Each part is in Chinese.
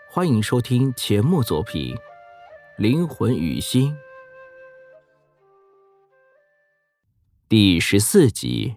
欢迎收听节目作品《灵魂与心》第14集。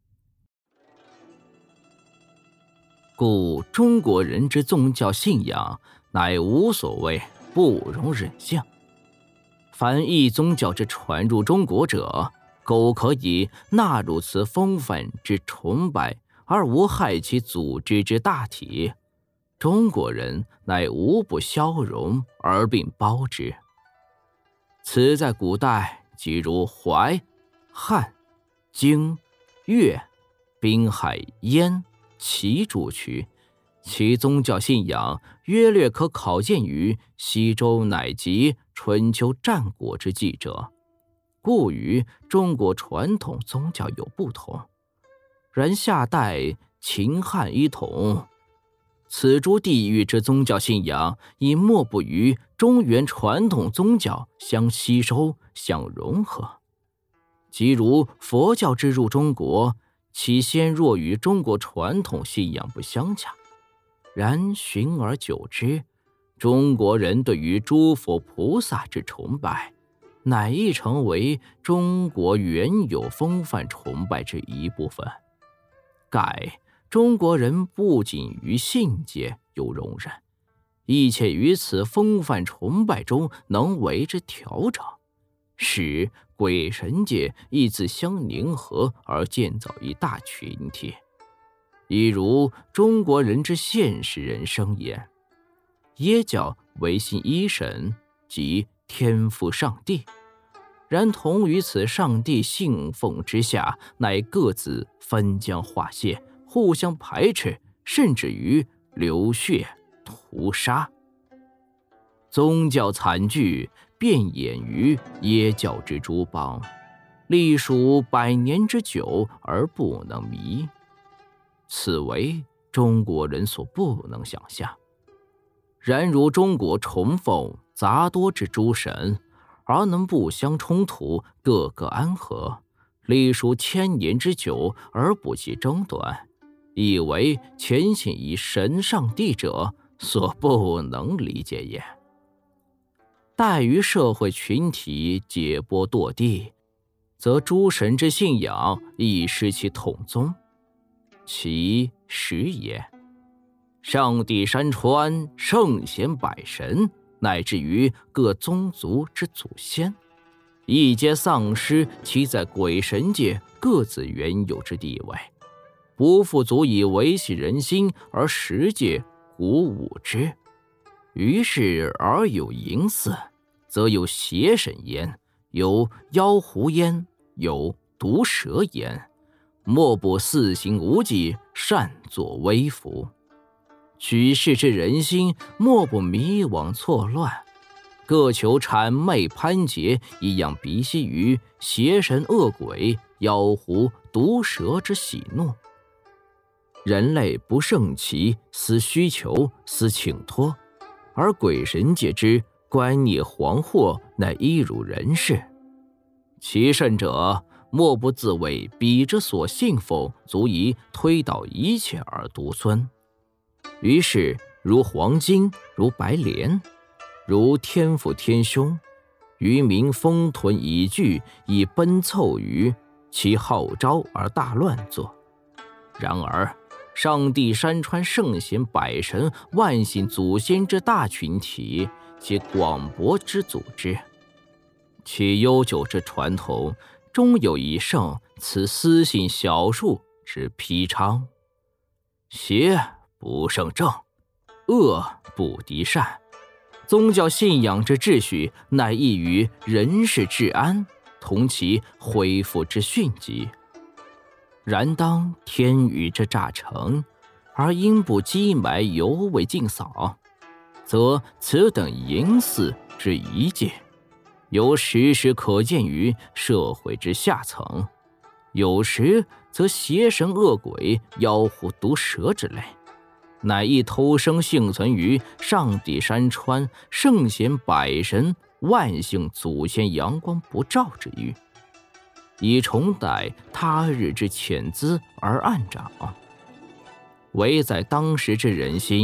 故中国人之宗教信仰，乃无所谓，不容忍性。凡异宗教之传入中国者，苟可以纳入此风范之崇拜，而无害其组织之大体，中国人乃无不消融而并包之。此在古代，即如淮、汉、荆、越、滨海、燕、齐诸区，其宗教信仰约略可考见于西周乃及春秋战国之纪者，故与中国传统宗教有不同。然夏代秦汉一统，此诸地域之宗教信仰，已莫不与中原传统宗教相吸收、相融合。即如佛教之入中国，其先若与中国传统信仰不相洽，然循而久之，中国人对于诸佛菩萨之崇拜，乃亦成为中国原有风范崇拜之一部分。盖中国人不仅于信界有容忍，亦且于此风范崇拜中能为之调整，使鬼神界亦自相凝合而建造一大群体。亦如中国人之现实人生也，耶教唯信一神，即天父上帝。然同于此上帝信奉之下，乃各自分疆划界，互相排斥，甚至于流血屠杀。宗教惨剧遍演于耶教之诸邦，历数100年之久而不能弭，此为中国人所不能想象。然如中国崇奉杂多之诸神，而能不相冲突，各个安和，历数1000年之久而不起争端，亦为虔信以神上帝者所不能理解也。待于社会群体解剥堕地，则诸神之信仰亦失其统宗。其实也，上帝山川、圣贤百神，乃至于各宗族之祖先，亦皆丧失其在鬼神界各自原有之地位，不复足以维系人心而实界鼓舞之。于是而有淫祀，则有邪神焉，有妖狐焉，有毒蛇焉，莫不肆行无忌，擅作威服。举世之人心，莫不迷惘错乱，各求谄媚攀结，一样鼻息于邪神恶鬼、妖狐毒蛇之喜怒。人类不胜其思需求、思请托，而鬼神界之观孽惶惑，乃一如人事。其甚者，莫不自谓彼之所信奉足以推倒一切而独尊。于是如黄金，如白莲，如天父天兄，渔民风屯以聚，以奔凑于其号召而大乱作。然而上帝山川圣贤百神万信祖先之大群体，其广博之组织，其悠久之传统，终有一胜此私信小数之披昌。邪不胜正，恶不敌善，宗教信仰之秩序，乃异于人世治安，同其恢复之迅疾。然当天宇之乍成，而因不积埋犹未尽扫，则此等淫祀之遗迹，有时时可见于社会之下层，有时则邪神恶鬼、妖狐毒蛇之类，乃亦偷生幸存于上帝山川、圣贤百神、万姓祖先阳光不照之域，以重待他日之潜滋而暗长。唯在当时之人心，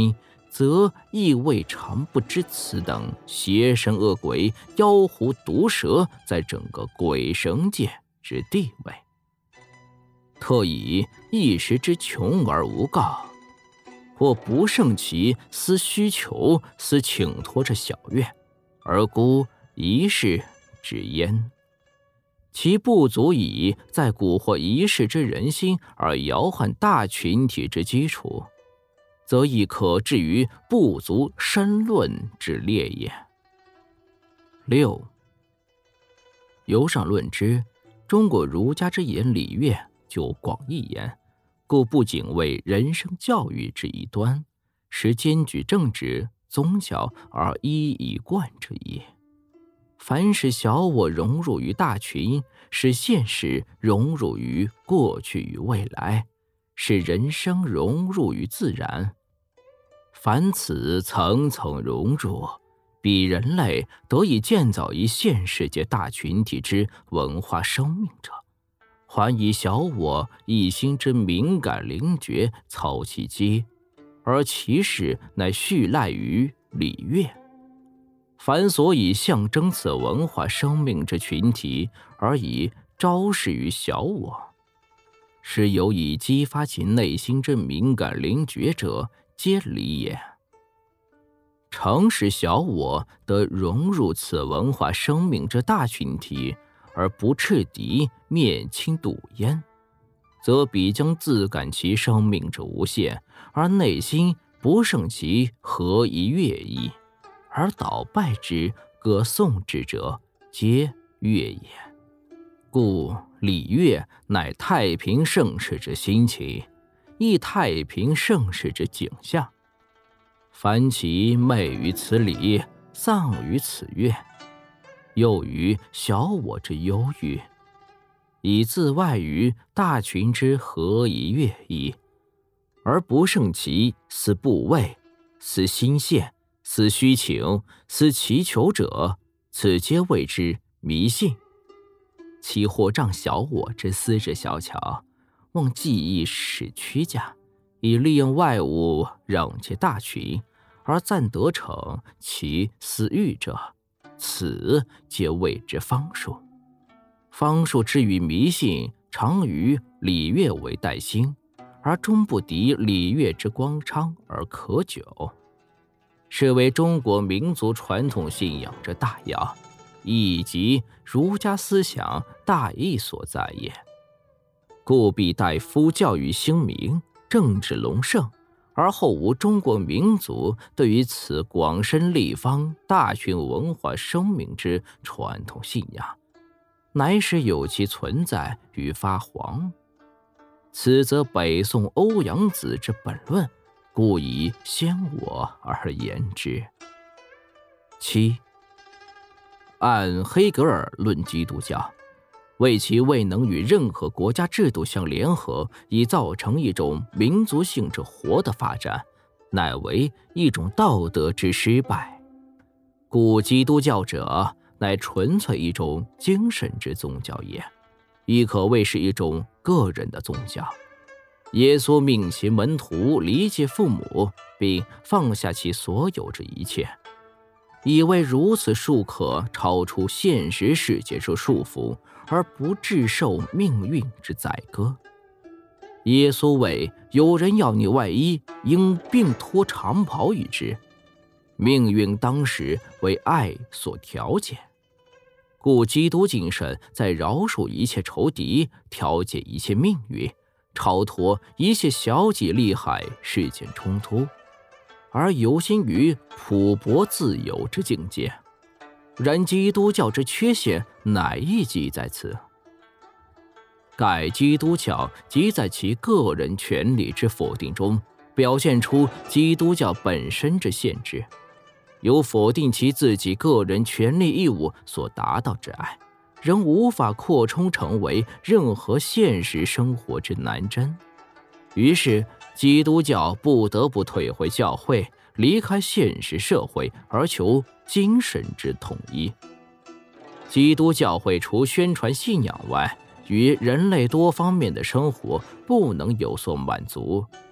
则亦未尝不知此等邪神恶鬼、妖狐毒蛇在整个鬼神界之地位，特以一时之穷而无告，或不胜其思需求，思请托之小愿，而孤一世之焉。其不足以在蛊惑一世之人心而摇撼大群体之基础，则亦可置于不足深论之列也。6. 由上论之，中国儒家之言礼乐，就广义言，故不仅为人生教育之一端，实兼具政治、宗教而一以贯之意。凡使小我融入于大群，使现实融入于过去与未来，使人生融入于自然，凡此层层融入，彼人类得以建造一现世界大群体之文化生命者，还以小我一心之敏感灵觉操其机，而其事乃续赖于礼乐。凡所以象征此文化生命之群体，而以昭示于小我，是有以激发其内心之敏感灵觉者，皆礼也。诚使小我得融入此文化生命之大群体，而不斥敌灭亲笃焉，则彼将自感其生命之无限，而内心不胜其何以乐意，而倒败之歌颂之者，皆乐也。故礼乐乃太平盛世之心情，亦太平盛世之景象。凡其昧于此礼，丧于此乐，又于小我之忧郁，以自外于大群之何以乐意，而不胜其思部位、思心现、思虚情、思祈求者，此皆谓之迷信。其或仗小我之私之小巧，望技艺使屈驾，以利用外物让其大群，而暂得逞其私欲者，此皆谓之方术。方术之于迷信，常于礼乐为代兴，而终不敌礼乐之光昌而可久，是为中国民族传统信仰之大要，以及儒家思想大义所在也。故必待夫教育兴明，政治隆盛，而后无中国民族对于此广深立方大群文化生命之传统信仰，乃使有其存在与发黄。此则北宋欧阳子之本论，故以先我而言之。7. 按黑格尔论基督教，为其未能与任何国家制度相联合，以造成一种民族性之活的发展，乃为一种道德之失败。故基督教者，乃纯粹一种精神之宗教也，亦可谓是一种个人的宗教。耶稣命其门徒离弃父母，并放下其所有之一切，以为如此术可超出现实世界之束缚，而不致受命运之宰割。耶稣谓有人要你外衣，应并脱长袍与之。命运当时为爱所调节，故基督精神在饶恕一切仇敌，调节一切命运，超脱一切小己利害事件冲突，而有心于普博自由之境界。然基督教之缺陷乃亦即在此。盖基督教即在其个人权利之否定中，表现出基督教本身之限制，有否定其自己个人权利义务所达到之爱，仍无法扩充成为任何现实生活之难针。于是基督教不得不退回教会，离开现实社会，而求精神之统一。基督教会除宣传信仰外，与人类多方面的生活不能有所满足，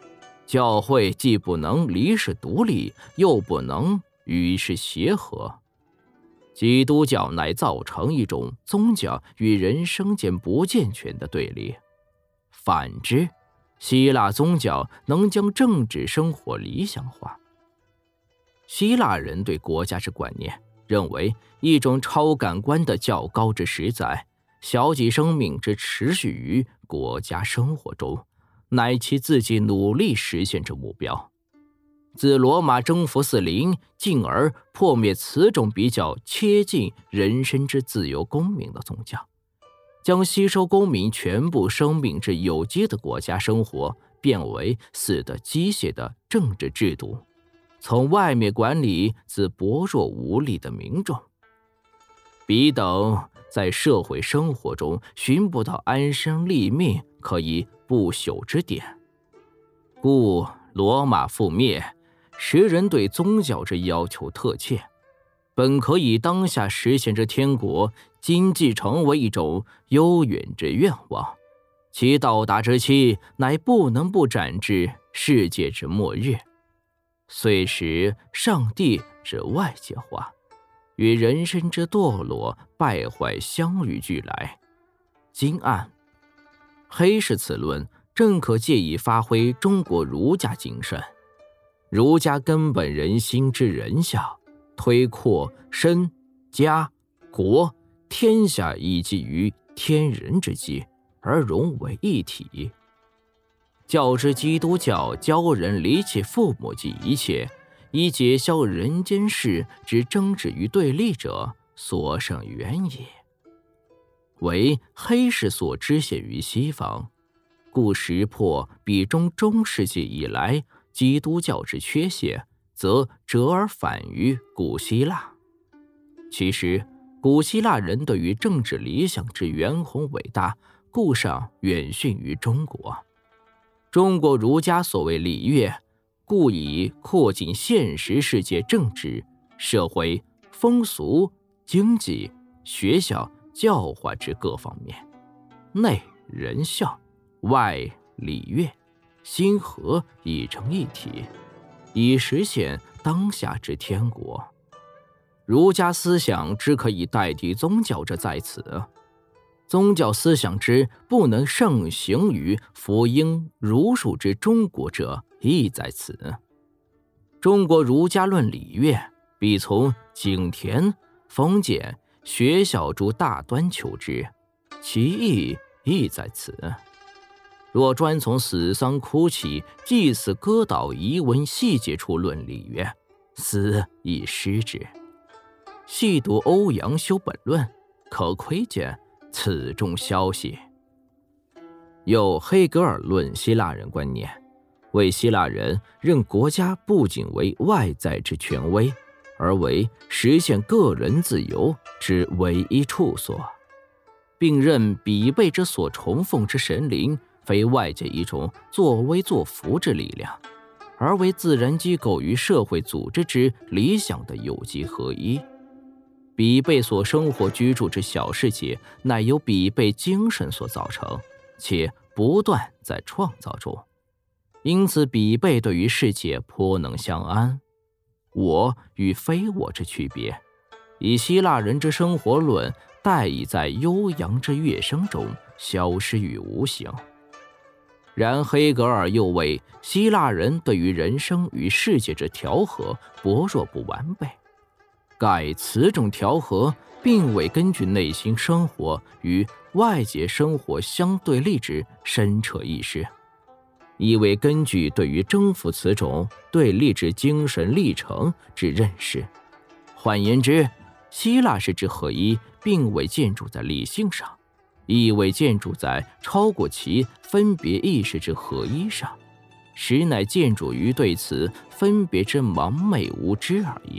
教会既不能离世独立，又不能与世协和。基督教乃造成一种宗教与人生间不健全的对立。反之，希腊宗教能将政治生活理想化。希腊人对国家之观念，认为一种超感官的较高之实在，小己生命之持续于国家生活中，乃其自己努力实现之目标。自罗马征服四邻，进而破灭此种比较切近人身之自由公民的宗教，将吸收公民全部生命之有机的国家生活变为死的机械的政治制度，从外面管理自薄弱无力的民众。彼等在社会生活中寻不到安身立命可以不朽之点，故罗马覆灭，时人对宗教之要求特切，本可以当下实现之天国，今既成为一种悠远之愿望，其到达之期，乃不能不展至世界之末日，遂使上帝之外界化与人身之堕落败坏相与俱来。今按黑氏此论，正可借以发挥中国儒家精神。儒家根本人心之人相，推扩身家国天下以及于天人之际，而融为一体。较之基督教教人离弃父母及一切，以解消人间事之争执与对立者，所胜远也。为黑氏所支现于西方，故识破彼中世纪以来基督教之缺陷，则折而反于古希腊。其实古希腊人对于政治理想之远宏伟大，故上远逊于中国。中国儒家所谓礼乐，故以扩进现实世界政治、社会、风俗、经济、学校、教化之各方面，内仁孝，外礼乐，心和以成一体，以实现当下之天国。儒家思想之可以代替宗教者在此，宗教思想之不能盛行于福音儒术之中国者亦在此。中国儒家论礼乐，必从井田、封建、学校诸大端求之，其意亦在此。若专从死丧哭泣、祭祀割祷遗文细节处论礼乐，斯亦失之。细读欧阳修本论，可窥见此中消息。有黑格尔论希腊人观念，为希腊人认国家不仅为外在之权威，而为实现个人自由之唯一处所，并认彼辈之所崇奉之神灵，非外界一种作威作福之力量，而为自然机构与社会组织之理想的有机合一。彼辈所生活居住之小世界，乃由彼辈精神所造成，且不断在创造中。因此彼辈对于世界颇能相安。我与非我之区别，以希腊人之生活论代以在悠扬之乐声中消失于无形。然黑格尔又为希腊人对于人生与世界之调和薄弱不完备，盖此种调和并未根据内心生活与外界生活相对立之深彻意识，亦未根据对于征服此种对立之精神历程之认识。换言之，希腊式之合一并未建筑在理性上，亦未建筑在超过其分别意识之合一上，实乃建筑于对此分别之盲昧无知而已。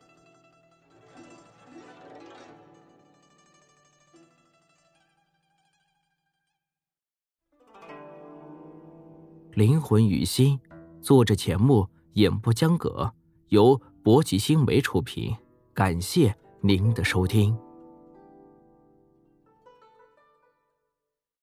灵魂与心，作者钱穆，演播江葛，由博吉新媒出品，感谢您的收听。